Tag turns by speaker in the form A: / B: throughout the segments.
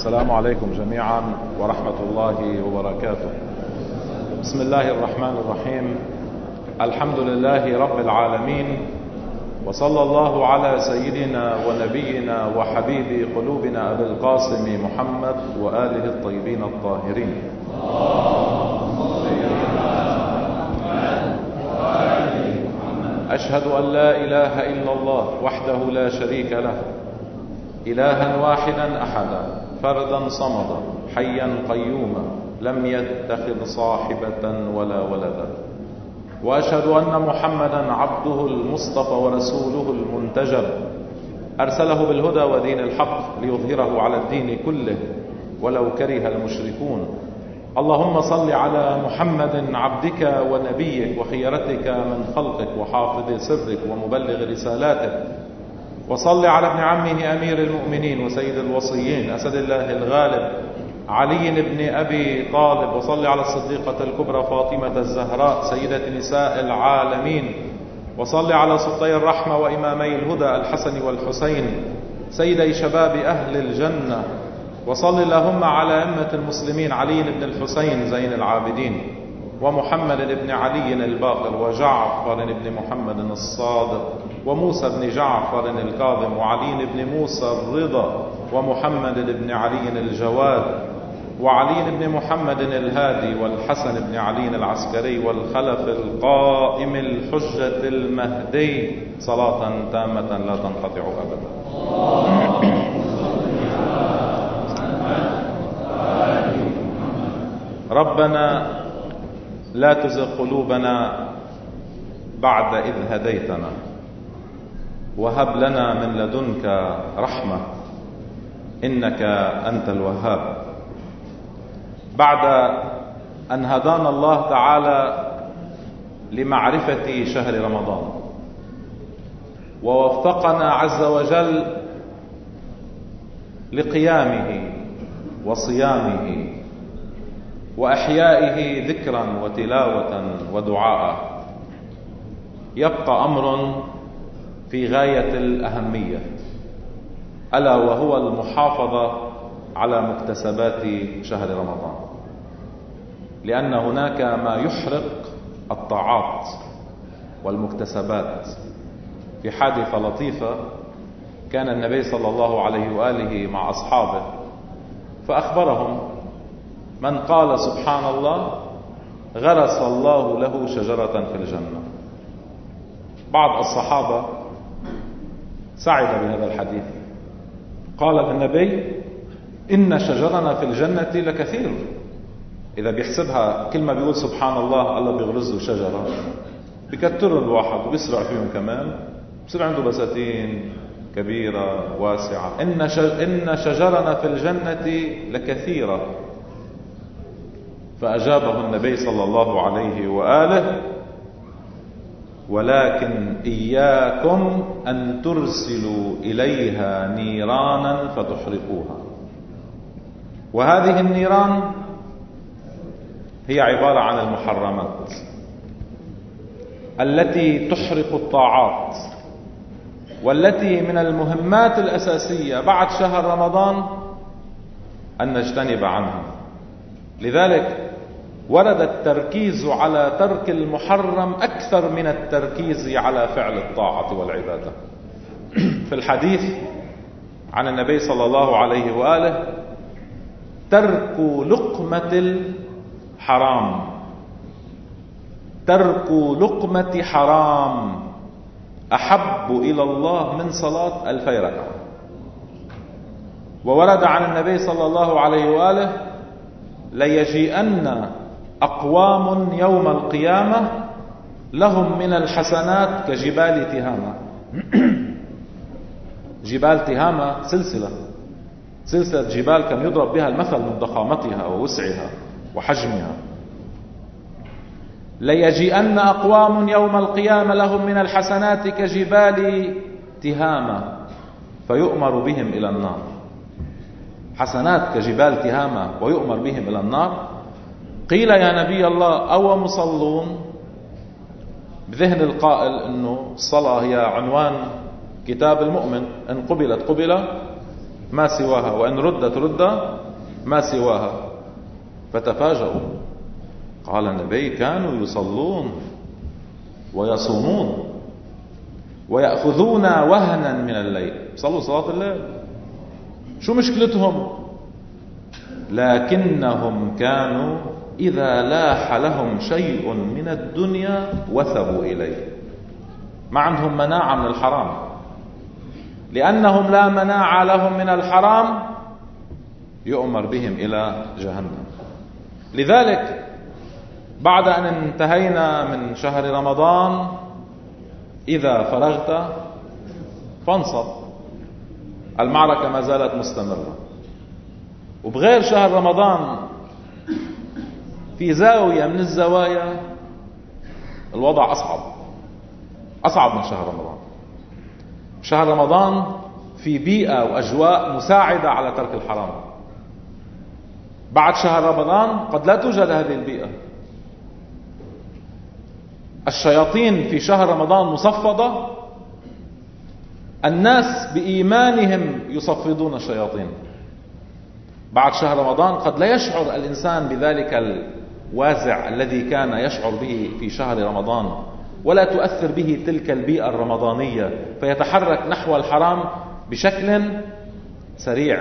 A: السلام عليكم جميعا ورحمة الله وبركاته. بسم الله الرحمن الرحيم. الحمد لله رب العالمين، وصلى الله على سيدنا ونبينا وحبيب قلوبنا أبي القاسم محمد وآله الطيبين الطاهرين. أشهد أن لا إله إلا الله وحده لا شريك له، إلها واحدا أحدا فردا صمدا حيا قيوما لم يتخذ صاحبة ولا ولدا، وأشهد أن محمدا عبده المصطفى ورسوله المنتجب، أرسله بالهدى ودين الحق ليظهره على الدين كله ولو كره المشركون. اللهم صل على محمد عبدك ونبيك وخيرتك من خلقك وحافظ سرك ومبلغ رسالاتك، وصل على ابن عمه أمير المؤمنين وسيد الوصيين أسد الله الغالب علي بن أبي طالب، وصل على الصديقة الكبرى فاطمة الزهراء سيدة نساء العالمين، وصل على سلطي الرحمة وإمامي الهدى الحسن والحسين سيدي شباب أهل الجنة، وصل اللهم على أئمة المسلمين علي بن الحسين زين العابدين ومحمد بن علي الباقر وجعفر بن محمد الصادق وموسى بن جعفر الكاظم وعلي بن موسى الرضا ومحمد بن علي الجواد وعلي بن محمد الهادي والحسن بن علي العسكري والخلف القائم الحجة المهدي، صلاة تامة لا تنقطع أبدا. ربنا لا تزغ قلوبنا بعد إذ هديتنا وهب لنا من لدنك رحمة إنك أنت الوهاب. بعد أن هدانا الله تعالى لمعرفة شهر رمضان ووفقنا عز وجل لقيامه وصيامه وأحيائه ذكرا وتلاوة ودعاء، يبقى أمر في غاية الأهمية، ألا وهو المحافظة على مكتسبات شهر رمضان، لأن هناك ما يحرق الطاعات والمكتسبات. في حادثة لطيفة كان النبي صلى الله عليه وآله مع أصحابه فأخبرهم من قال سبحان الله غرس الله له شجرة في الجنة. بعض الصحابة سعد بهذا الحديث، قال النبي إن شجرنا في الجنة لكثير. إذا بيحسبها كل ما بيقول سبحان الله الله بيغرز له شجرة، بكتر الواحد وبيسرع فيهم كمان، بصير عنده بساتين كبيرة واسعة. إن شجرنا في الجنة لكثيرة. فأجابه النبي صلى الله عليه وآله ولكن إياكم أن ترسلوا إليها نيرانا فتحرقوها. وهذه النيران هي عبارة عن المحرمات التي تحرق الطاعات، والتي من المهمات الأساسية بعد شهر رمضان أن نجتنب عنها. لذلك ورد التركيز على ترك المحرم أكثر من التركيز على فعل الطاعة والعبادة. في الحديث عن النبي صلى الله عليه وآله ترك لقمة الحرام، ترك لقمة حرام أحب إلى الله من صلاة 2000 ركعة. وورد عن النبي صلى الله عليه وآله ليجيئن أقوام يوم القيامة لهم من الحسنات كجبال تهامة. جبال تهامة سلسلة جبال كان يضرب بها المثل من ضخامتها ووسعها وحجمها. ليجيئن أقوام يوم القيامة لهم من الحسنات كجبال تهامة فيؤمر بهم إلى النار. حسنات كجبال تهامة ويؤمر بهم إلى النار. قيل يا نبي الله أو مصلون؟ بذهن القائل أنه الصلاة هي عنوان كتاب المؤمن، إن قبلت قبل ما سواها، وإن ردت رد ما سواها. فتفاجؤوا. قال النبي: كانوا يصلون ويصومون ويأخذون وهنا من الليل، صلوا صلاة الليل، شو مشكلتهم؟ لكنهم كانوا إذا لاح لهم شيء من الدنيا وثبوا إليه. ما عندهم مناعة من الحرام، لأنهم لا مناعة لهم من الحرام يؤمر بهم إلى جهنم. لذلك بعد أن انتهينا من شهر رمضان، إذا فرغت فانصب. المعركة ما زالت مستمرة. وبغير شهر رمضان في زاوية من الزوايا الوضع أصعب من شهر رمضان. شهر رمضان في بيئة وأجواء مساعدة على ترك الحرام. بعد شهر رمضان قد لا توجد هذه البيئة. الشياطين في شهر رمضان مصفدة، الناس بإيمانهم يصفدون الشياطين. بعد شهر رمضان قد لا يشعر الإنسان بذلك الوازع الذي كان يشعر به في شهر رمضان، ولا تؤثر به تلك البيئة الرمضانية، فيتحرك نحو الحرام بشكل سريع.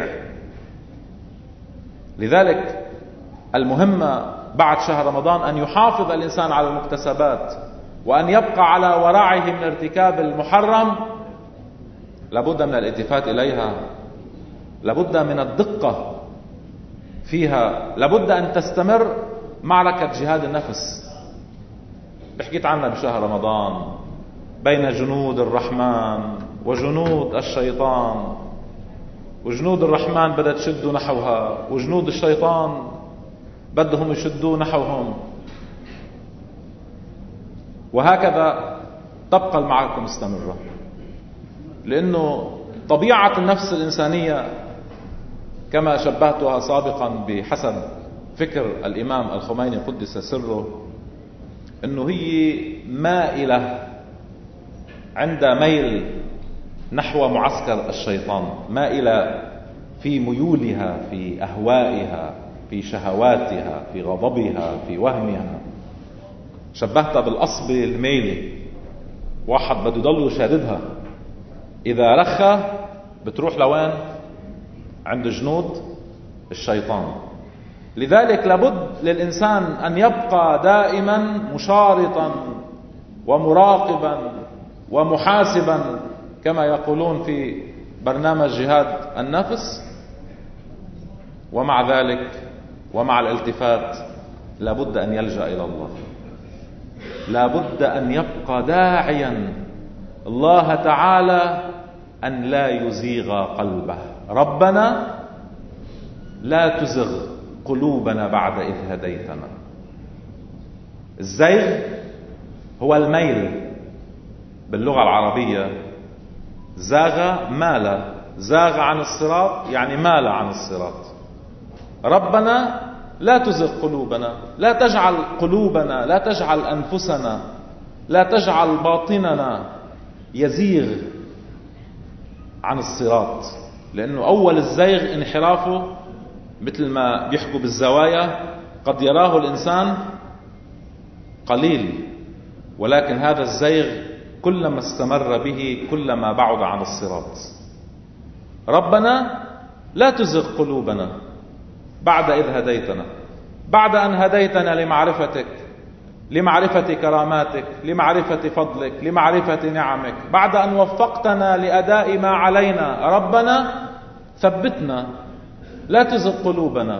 A: لذلك المهم بعد شهر رمضان أن يحافظ الإنسان على المكتسبات، وأن يبقى على ورعه من ارتكاب المحرم. لابد من الالتفات إليها، لابد من الدقة فيها، لابد أن تستمر معركة جهاد النفس. حكيت عنها بشهر رمضان، بين جنود الرحمن وجنود الشيطان، وجنود الرحمن بدها تشدوا نحوها، وجنود الشيطان بدهم يشدوا نحوهم، وهكذا تبقى المعركة مستمرة. لأنه طبيعة النفس الإنسانية كما شبهتها سابقا بحسب فكر الإمام الخميني قدس سره، أنه هي مائلة عند ميل نحو معسكر الشيطان، مائلة في ميولها، في أهوائها، في شهواتها، في غضبها، في وهمها. شبهتها بالأصبة الميلة، واحد بده يضل شاددها، إذا رخى بتروح لوين؟ عند جنود الشيطان. لذلك لابد للإنسان أن يبقى دائما مشارطا ومراقبا ومحاسبا، كما يقولون في برنامج جهاد النفس. ومع ذلك ومع الالتفات لابد أن يلجأ إلى الله، لابد أن يبقى داعيا الله تعالى أن لا يزيغ قلبه. ربنا لا تزغ قلوبنا بعد إذ هديتنا. الزيغ هو الميل باللغة العربية. زاغ مال، زاغ عن الصراط يعني مال عن الصراط. ربنا لا تزغ قلوبنا، لا تجعل قلوبنا، لا تجعل أنفسنا، لا تجعل باطننا يزيغ عن الصراط. لأنه أول الزيغ انحرافه مثل ما بيحكوا بالزوايا، قد يراه الإنسان قليل، ولكن هذا الزيغ كلما استمر به كلما بعد عن الصراط. ربنا لا تزغ قلوبنا بعد إذ هديتنا، بعد أن هديتنا لمعرفتك، لمعرفة كراماتك، لمعرفة فضلك، لمعرفة نعمك، بعد أن وفقتنا لأداء ما علينا. ربنا ثبتنا، لا تزغ قلوبنا.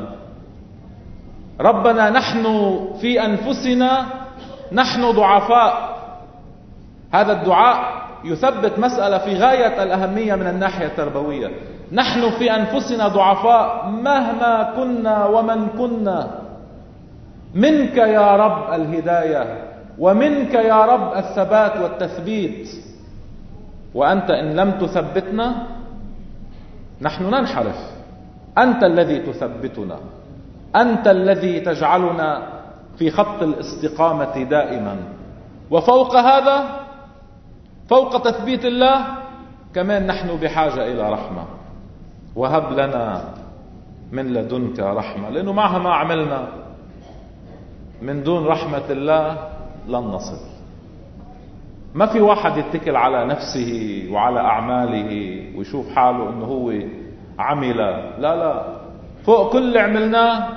A: ربنا نحن في أنفسنا نحن ضعفاء. هذا الدعاء يثبت مسألة في غاية الأهمية من الناحية التربوية. نحن في أنفسنا ضعفاء مهما كنا ومن كنا. منك يا رب الهداية، ومنك يا رب الثبات والتثبيت. وأنت إن لم تثبتنا نحن ننحرف. أنت الذي تثبتنا، أنت الذي تجعلنا في خط الاستقامة دائما. وفوق هذا، فوق تثبيت الله، كمان نحن بحاجة إلى رحمة، وهب لنا من لدنك رحمة، لأنه مهما عملنا من دون رحمة الله لن نصل. ما في واحد يتكل على نفسه وعلى أعماله ويشوف حاله أنه هو عمل، لا، فوق كل اللي عملناه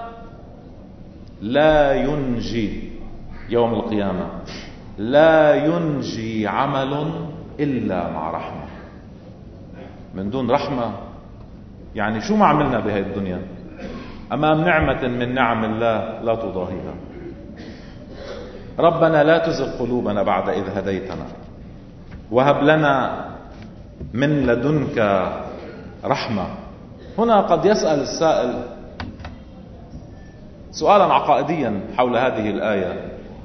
A: لا ينجي يوم القيامة، لا ينجي عمل إلا مع رحمة. من دون رحمة يعني شو ما عملنا بهذه الدنيا أمام نعمة من نعم الله لا تضاهيها. ربنا لا تزغ قلوبنا بعد إذ هديتنا وهب لنا من لدنك رحمة. هنا قد يسأل السائل سؤالا عقائديا حول هذه الآية،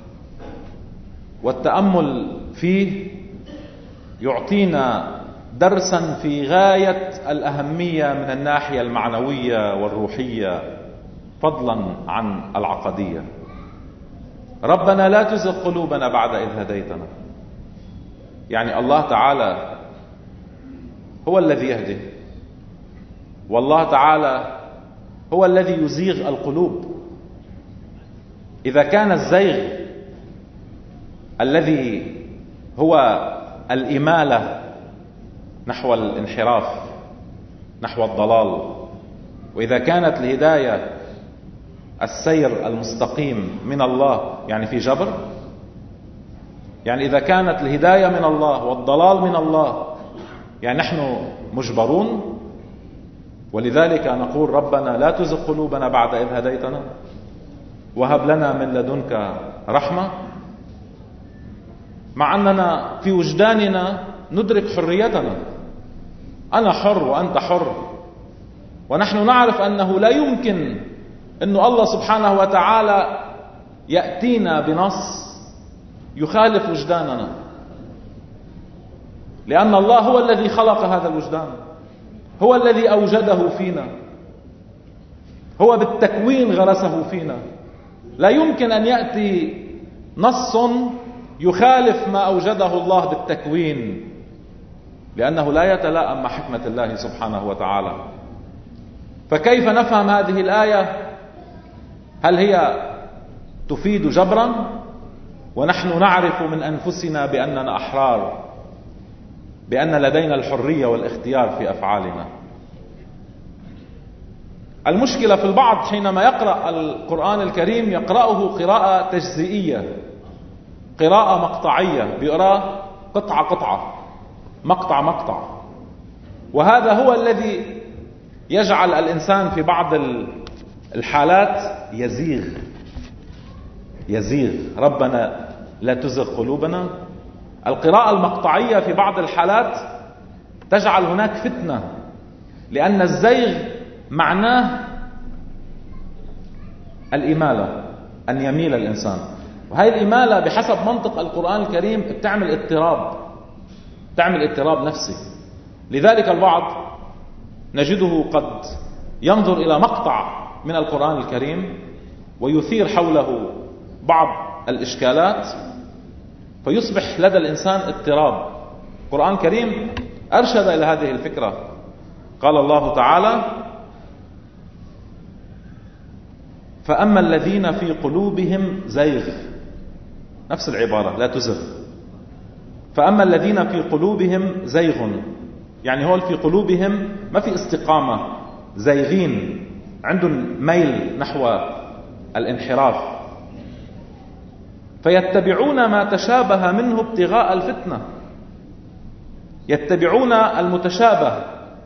A: والتأمل فيه يعطينا درسا في غاية الأهمية من الناحية المعنوية والروحية فضلا عن العقدية. ربنا لا تزغ قلوبنا بعد إذ هديتنا، يعني الله تعالى هو الذي يهدي، والله تعالى هو الذي يزيغ القلوب. إذا كان الزيغ الذي هو الإمالة نحو الانحراف نحو الضلال، وإذا كانت الهداية السير المستقيم من الله، يعني في جبر، يعني إذا كانت الهداية من الله والضلال من الله يعني نحن مجبرون. ولذلك نقول ربنا لا تزغ قلوبنا بعد إذ هديتنا وهب لنا من لدنك رحمة، مع أننا في وجداننا ندرك حريتنا، أنا حر وأنت حر، ونحن نعرف أنه لا يمكن أن الله سبحانه وتعالى يأتينا بنص يخالف وجداننا، لأن الله هو الذي خلق هذا الوجدان، هو الذي أوجده فينا، هو بالتكوين غرسه فينا. لا يمكن أن يأتي نص يخالف ما أوجده الله بالتكوين، لأنه لا يتلائم مع حكمة الله سبحانه وتعالى. فكيف نفهم هذه الآية؟ هل هي تفيد جبرا ونحن نعرف من أنفسنا بأننا أحرار، بأن لدينا الحرية والاختيار في أفعالنا؟ المشكلة في البعض حينما يقرأ القرآن الكريم يقرأه قراءة تجزئية، قراءة مقطعية، بيقرأ قطعة قطعة، مقطع مقطع، وهذا هو الذي يجعل الإنسان في بعض الحالات يزيغ. ربنا لا تزغ قلوبنا. القراءة المقطعية في بعض الحالات تجعل هناك فتنة، لأن الزيغ معناه الإمالة، أن يميل الإنسان، وهي الإمالة بحسب منطق القرآن الكريم بتعمل اضطراب نفسي. لذلك البعض نجده قد ينظر إلى مقطع من القرآن الكريم ويثير حوله بعض الإشكالات فيصبح لدى الإنسان اضطراب. القرآن الكريم أرشد إلى هذه الفكرة. قال الله تعالى: فأما الذين في قلوبهم زيغ، نفس العبارة لا تزغ، فأما الذين في قلوبهم زيغ، يعني هول في قلوبهم ما في استقامة، زيغين، عندهم ميل نحو الانحراف، فيتبعون ما تشابه منه ابتغاء الفتنة، يتبعون المتشابه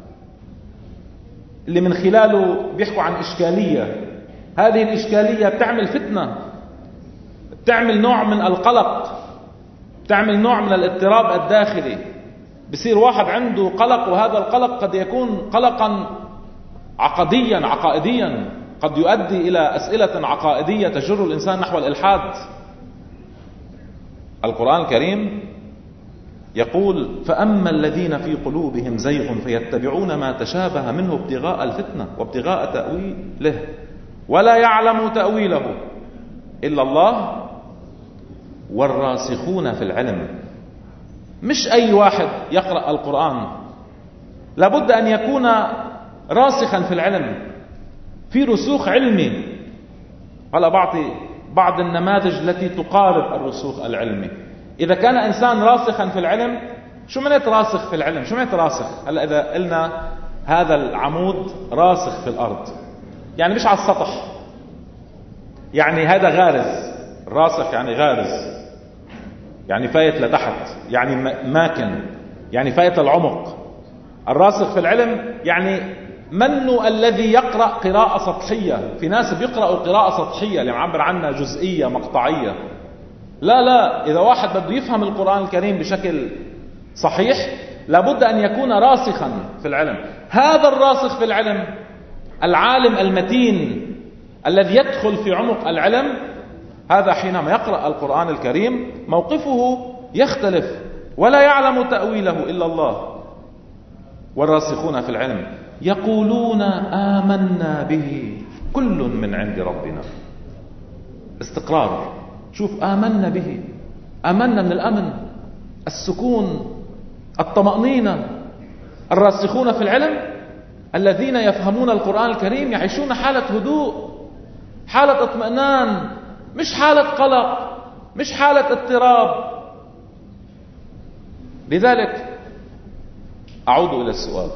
A: اللي من خلاله بيحكوا عن إشكالية. هذه الإشكالية بتعمل فتنة، بتعمل نوع من القلق، بتعمل نوع من الاضطراب الداخلي. بصير واحد عنده قلق، وهذا القلق قد يكون قلقا عقائديا، قد يؤدي إلى أسئلة عقائدية تجر الإنسان نحو الإلحاد. القرآن الكريم يقول: فأما الذين في قلوبهم زيغ فيتبعون ما تشابه منه ابتغاء الفتنة وابتغاء تأويله ولا يعلم تأويله إلا الله والراسخون في العلم. مش أي واحد يقرأ القرآن، لابد أن يكون راسخا في العلم، في رسوخ علمي. هلا بعطي بعض النماذج التي تقارب الرسوخ العلمي. إذا كان إنسان راسخا في العلم، شو معنات راسخ في العلم؟ شو معنات راسخ؟ هلا إذا قلنا هذا العمود راسخ في الأرض، يعني مش على السطح، يعني هذا غارز. راسخ يعني غارز، يعني فايت لتحت، يعني ماكن، يعني فايت العمق. الراسخ في العلم يعني منه الذي يقرأ قراءة سطحية. في ناس بيقرأوا قراءة سطحية اللي معبر عنها جزئية مقطعية. لا، إذا واحد بده يفهم القرآن الكريم بشكل صحيح لابد أن يكون راسخا في العلم. هذا الراسخ في العلم، العالم المتين الذي يدخل في عمق العلم، هذا حينما يقرأ القرآن الكريم موقفه يختلف، ولا يعلم تأويله إلا الله. والراسخون في العلم يقولون آمنا به كل من عند ربنا. استقرار. شوف، آمنا به، آمنا من الأمن، السكون، الطمأنينة. الراسخون في العلم الذين يفهمون القرآن الكريم يعيشون حالة هدوء، حالة اطمئنان، مش حالة قلق، مش حالة اضطراب. لذلك أعود إلى السؤال: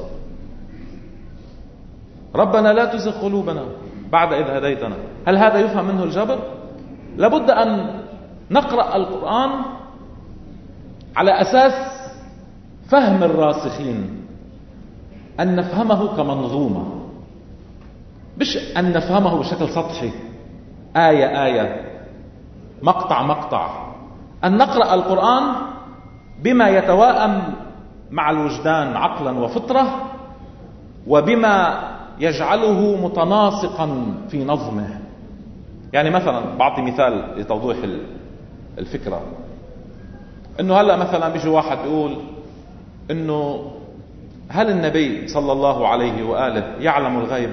A: ربنا لا تزغ قلوبنا بعد إذ هديتنا. هل هذا يفهم منه الجبر؟ لابد أن نقرأ القرآن على أساس فهم الراسخين، أن نفهمه كمنظومة، مش أن نفهمه بشكل سطحي، آية آية، مقطع مقطع. أن نقرأ القرآن بما يتوائم مع الوجدان عقلا وفطرة، وبما يجعله متناسقا في نظمه. يعني مثلا بعطي مثال لتوضيح الفكرة، انه هلأ مثلا بيجي واحد بيقول انه هل النبي صلى الله عليه وآله يعلم الغيب؟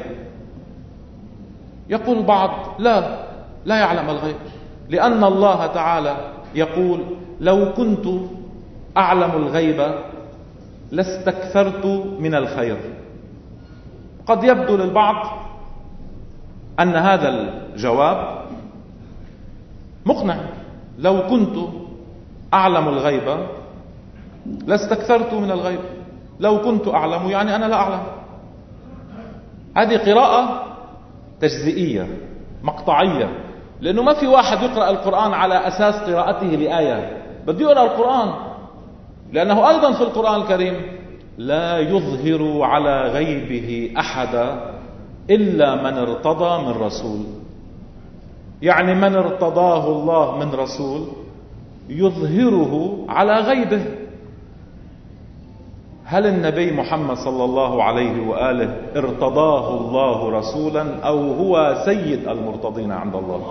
A: يقول البعض لا يعلم الغيب، لأن الله تعالى يقول: لو كنت أعلم الغيب لاستكثرت من الخير. قد يبدو للبعض أن هذا الجواب مقنع: لو كنت أعلم الغيب لاستكثرت من الغيب. لو كنت أعلم يعني أنا لا أعلم. هذه قراءة تجزئية مقطعية، لأنه ما في واحد يقرأ القرآن على أساس قراءته لآية، بده يقرأ القرآن لأنه أيضا في القرآن الكريم لا يظهر على غيبه أحدا إلا من ارتضى من رسول. يعني من ارتضاه الله من رسول يظهره على غيبه. هل النبي محمد صلى الله عليه وآله ارتضاه الله رسولا أو هو سيد المرتضين عند الله؟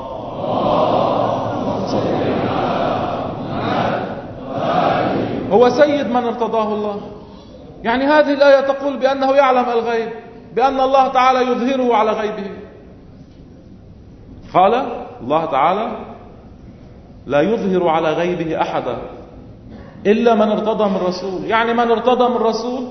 A: هو سيد من ارتضاه الله. يعني هذه الآية تقول بأنه يعلم الغيب، بأن الله تعالى يظهره على غيبه. قال الله تعالى: لا يظهر على غيبه أحدا إلا من ارتضى من رسول. يعني من ارتضى من رسول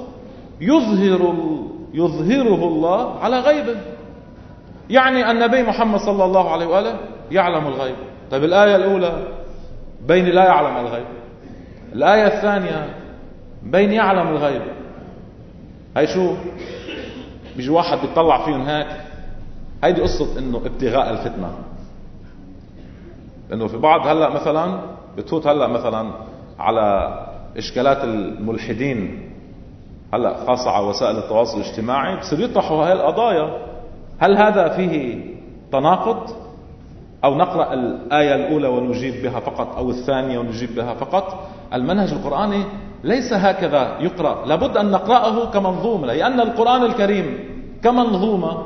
A: يظهره الله على غيبه. يعني النبي محمد صلى الله عليه وآله يعلم الغيب. طيب الآية الأولى بين لا يعلم الغيب، الآية الثانية بين يعلم الغيب. هاي شو بيجي واحد بيطلع فيهم هيك، هيدي قصة انه ابتغاء الفتنة. لانه في بعض هلأ مثلا بتفوت هلأ مثلا على اشكالات الملحدين هلأ خاصة على وسائل التواصل الاجتماعي، بصير يطرحوا هاي القضايا. هل هذا فيه تناقض؟ أو نقرأ الآية الأولى ونجيب بها فقط، أو الثانية ونجيب بها فقط؟ المنهج القرآني ليس هكذا يقرأ، لابد أن نقرأه كمنظومة، لأن القرآن الكريم كمنظومة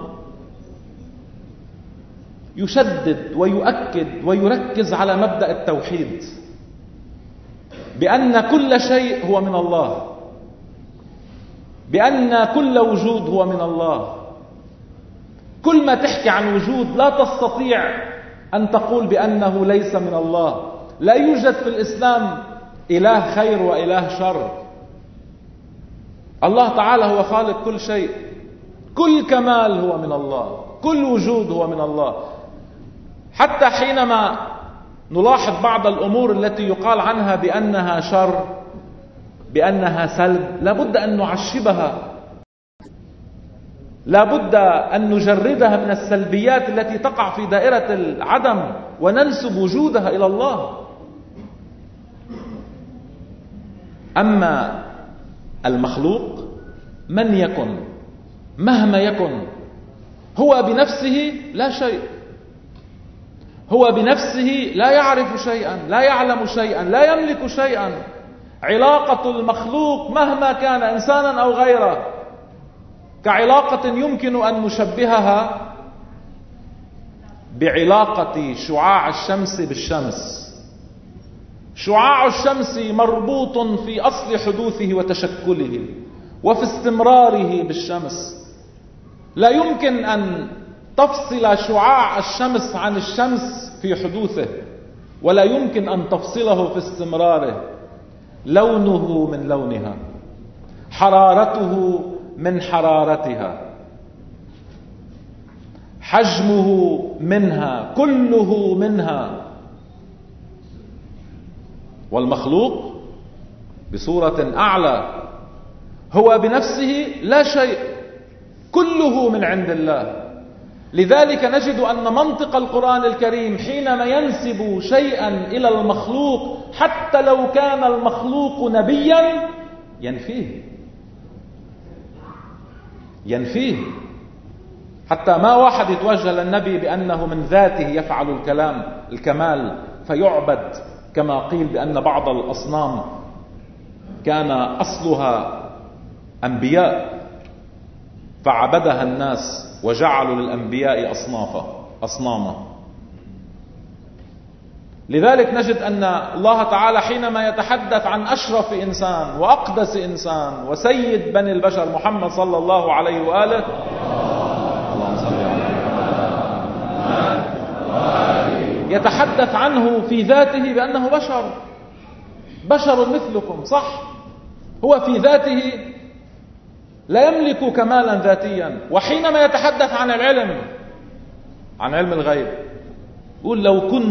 A: يشدد ويؤكد ويركز على مبدأ التوحيد، بأن كل شيء هو من الله، بأن كل وجود هو من الله. كل ما تحكي عن وجود لا تستطيع أن تقول بأنه ليس من الله. لا يوجد في الإسلام إله خير وإله شر. الله تعالى هو خالق كل شيء، كل كمال هو من الله، كل وجود هو من الله. حتى حينما نلاحظ بعض الأمور التي يقال عنها بأنها شر، بأنها سلب، لابد أن نعشبها، لابد أن نجردها من السلبيات التي تقع في دائرة العدم وننسب وجودها إلى الله. أما المخلوق من يكن مهما يكن هو بنفسه لا شيء، هو بنفسه لا يعرف شيئا، لا يعلم شيئا، لا يملك شيئا. علاقة المخلوق مهما كان إنسانا أو غيره كعلاقة يمكن أن نشبهها بعلاقة شعاع الشمس بالشمس. شعاع الشمس مربوط في أصل حدوثه وتشكله وفي استمراره بالشمس. لا يمكن أن تفصل شعاع الشمس عن الشمس في حدوثه، ولا يمكن أن تفصله في استمراره. لونه من لونها، حرارته من حرارتها، حجمه منها، كله منها. والمخلوق بصورة أعلى هو بنفسه لا شيء، كله من عند الله. لذلك نجد أن منطق القرآن الكريم حينما ينسب شيئا إلى المخلوق حتى لو كان المخلوق نبيا ينفيه. حتى ما واحد يتوجه للنبي بأنه من ذاته يفعل الكمال فيعبد، كما قيل بأن بعض الأصنام كان أصلها أنبياء فعبدها الناس وجعلوا للأنبياء أصناما. لذلك نجد أن الله تعالى حينما يتحدث عن أشرف إنسان وأقدس إنسان وسيد بني البشر محمد صلى الله عليه وآله، يتحدث عنه في ذاته بأنه بشر مثلكم. صح، هو في ذاته لا يملك كمالا ذاتيا. وحينما يتحدث عن العلم، عن علم الغيب، يقول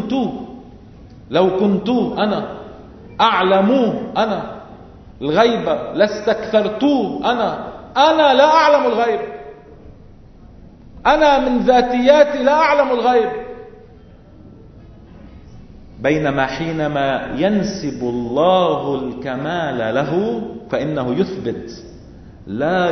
A: لو كنت أنا أعلم أنا الغيب لاستكثرت أنا لا أعلم الغيب، أنا من ذاتياتي لا أعلم الغيب. بينما حينما ينسب الله الكمال له فإنه يثبت لا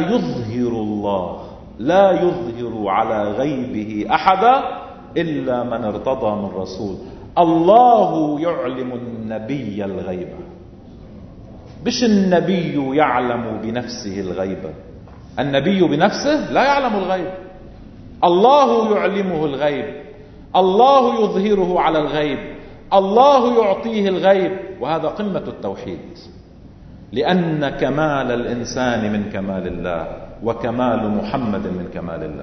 A: يظهر على غيبه أحدا إلا من ارتضى من رسول. الله يعلم النبي الغيب، مش النبي يعلم بنفسه الغيب. النبي بنفسه لا يعلم الغيب، الله يعلمه الغيب، الله يظهره على الغيب، الله يعطيه الغيب. وهذا قمة التوحيد، لأن كمال الإنسان من كمال الله وكمال محمد من كمال الله.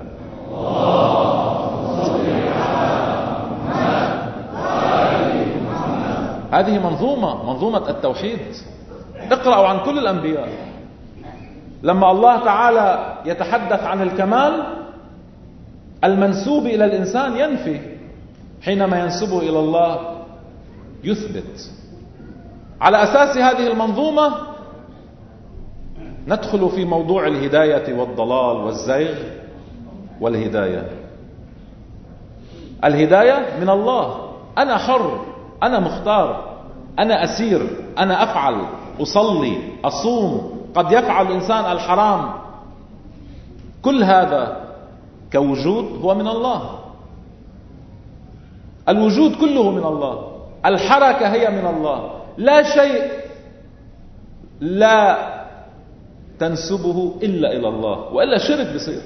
A: هذه منظومة التوحيد. اقرأوا عن كل الأنبياء لما الله تعالى يتحدث عن الكمال المنسوب إلى الإنسان ينفي، حينما ينسبه إلى الله يثبت. على أساس هذه المنظومة ندخل في موضوع الهداية والضلال والزيغ. والهداية، الهداية من الله. أنا حر، أنا مختار، أنا أسير، أنا أفعل، أصلي، أصوم، قد يفعل الإنسان الحرام. كل هذا كوجود هو من الله. الوجود كله من الله، الحركة هي من الله. لا شيء لا تنسبه إلا إلى الله، وإلا شرك بصير.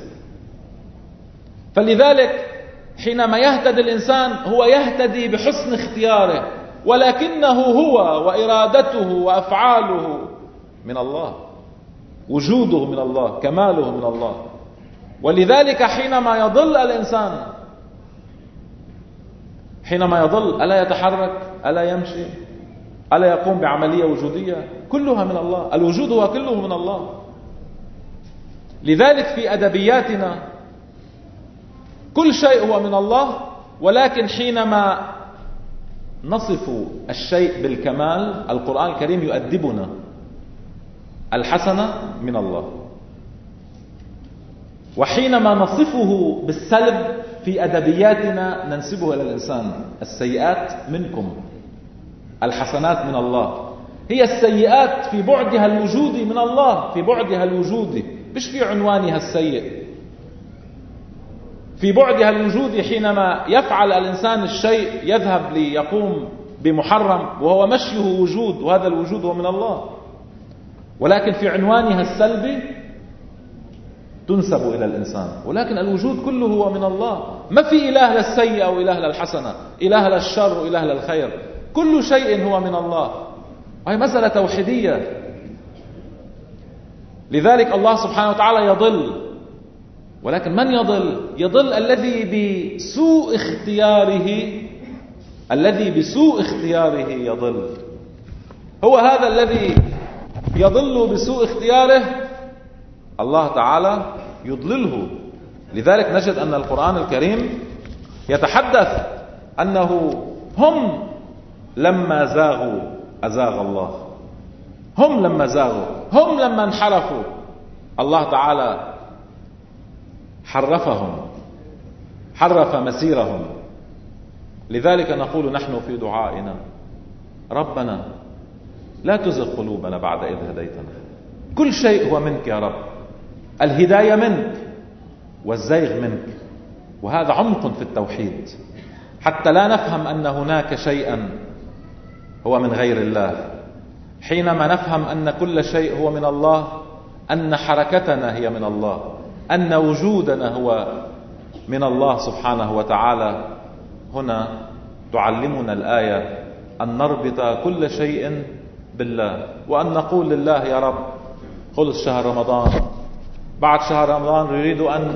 A: فلذلك حينما يهتدي الإنسان هو يهتدي بحسن اختياره، ولكنه هو وإرادته وأفعاله من الله، وجوده من الله، كماله من الله. ولذلك حينما يضل الإنسان، حينما يضل، ألا يتحرك، ألا يمشي، ألا يقوم بعملية وجودية؟ كلها من الله. الوجود هو كله من الله. لذلك في أدبياتنا كل شيء هو من الله، ولكن حينما نصف الشيء بالكمال القرآن الكريم يؤدبنا. الحسنة من الله، وحينما نصفه بالسلب في أدبياتنا ننسبه إلى الإنسان. السيئات منكم، الحسنات من الله. هي السيئات في بعدها الوجودي من الله، في بعدها الوجودي، مش في عنوانها السيء، في بعدها الوجودي. حينما يفعل الإنسان الشيء يذهب ليقوم بمحرم وهو مشيه وجود، وهذا الوجود هو من الله، ولكن في عنوانها السلبي تنسب إلى الإنسان. ولكن الوجود كله هو من الله، ما في إله للسيء أو إله للحسنة، إله للشر وإله للخير، كل شيء هو من الله. هذه مسألة توحيدية. لذلك الله سبحانه وتعالى يضل، ولكن من يضل؟ يضل الذي بسوء اختياره يضل. هو هذا الذي يضل بسوء اختياره الله تعالى يضلله. لذلك نجد أن القرآن الكريم يتحدث أنه هم لما زاغوا أزاغ الله، هم لما زاغوا، هم لما انحرفوا الله تعالى حرف مسيرهم. لذلك نقول نحن في دعائنا: ربنا لا تزغ قلوبنا بعد إذ هديتنا. كل شيء هو منك يا رب، الهداية منك والزيغ منك. وهذا عمق في التوحيد، حتى لا نفهم أن هناك شيئا هو من غير الله. حينما نفهم أن كل شيء هو من الله، أن حركتنا هي من الله، أن وجودنا هو من الله سبحانه وتعالى، هنا تعلمنا الآية أن نربط كل شيء بالله، وأن نقول لله: يا رب خلص شهر رمضان، بعد شهر رمضان نريد أن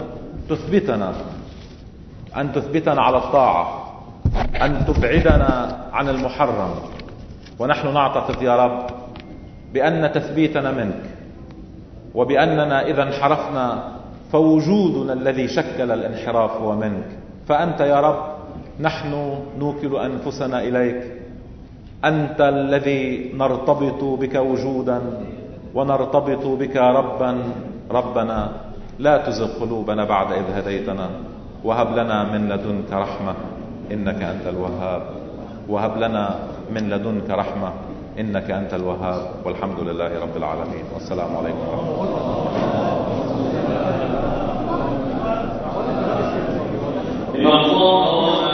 A: تثبتنا على الطاعة، أن تبعدنا عن المحرم. ونحن نعتقد يا رب بأن تثبيتنا منك، وبأننا إذا انحرفنا فوجودنا الذي شكل الانحراف هو منك. فأنت يا رب نحن نوكل أنفسنا إليك، أنت الذي نرتبط بك وجودا ونرتبط بك ربا. ربنا لا تزغ قلوبنا بعد إذ هديتنا، وهب لنا من لدنك رحمة إنك أنت الوهاب، وهب لنا من لدنك رحمة إنك أنت الوهاب. والحمد لله رب العالمين، والسلام عليكم ورحمة الله.